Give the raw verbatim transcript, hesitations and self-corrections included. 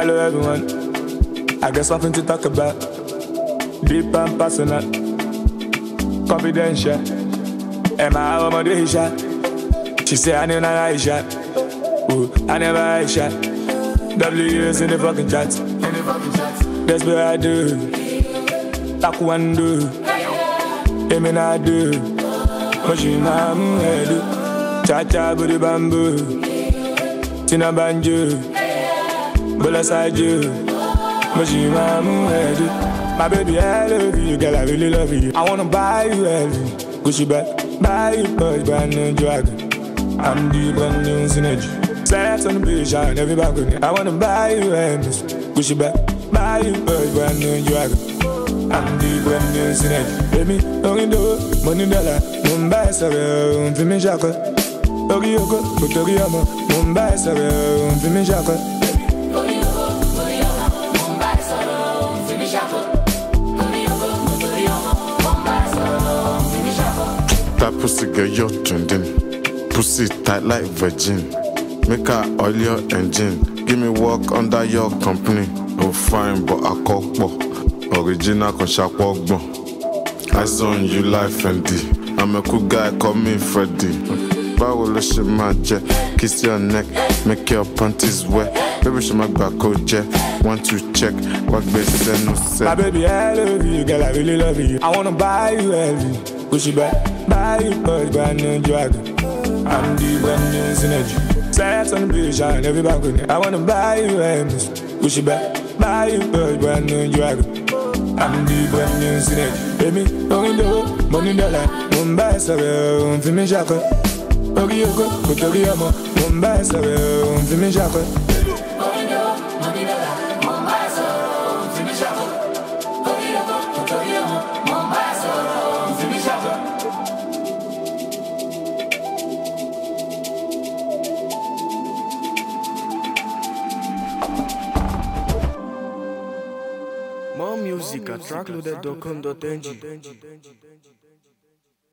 Hello everyone, I got something to talk about. Deep and personal, confidential. Am I home on the shot? She say I never Aisha. Ooh, I never Aisha. W S in the fucking chat. That's what I do. Like one do. Aim and I do. Machine I'm head. Cha cha booty bamboo. Tina banjo. Bola side you. Machine I'm head. My baby, I love you, girl, I really love you. I wanna buy you everything. Gucci bag, buy you Porsche, brand new dragon. I'm the brand new synergy. Sex on the beach, on every balcony. I wanna buy you Hermes. Gucci bag, buy you Porsche, brand new dragon. I'm the brand new synergy. Baby, don't do money dollar. Mumbai sorry, um, for me shaka. Tori yoko, Tori yama. Mumbai sorry, um, for me shaka. Tori yoko, Tori yama. Mumbai sorry, um, for me shaka. That pussy girl, you're trending. Pussy tight like virgin. Make her oil your engine. Give me work under your company. Oh fine, but I cock more. Original con sharp walk more. Eyes on you like Fendi. I'm a cool guy, call me Freddy. Bow will shit my jet. Kiss your neck, make your panties wet. Baby, she my back jet. Want to check what base no set. My baby, I love you, girl, I really love you. I wanna buy you everything. Gucci bag, buy you Porsche, brand new dragon. I'm the brand new synergy. Sex on the beach, on every balcony. I wanna buy you Hermes. Gucci bag, buy you Porsche, brand new dragon. I'm the brand new synergy. Baby, don't do money dollar. Mumbai sorry, um, for me shaka. Tori yoko, Tori yama. Mumbai sorry, um, for me shaka. Don't do money dollar. Mumbai sorry, um, for me shaka. Tori yoko, Tori yama. Mumbai sorry, um, for me shaka. More music at track loaded dot com dot n g.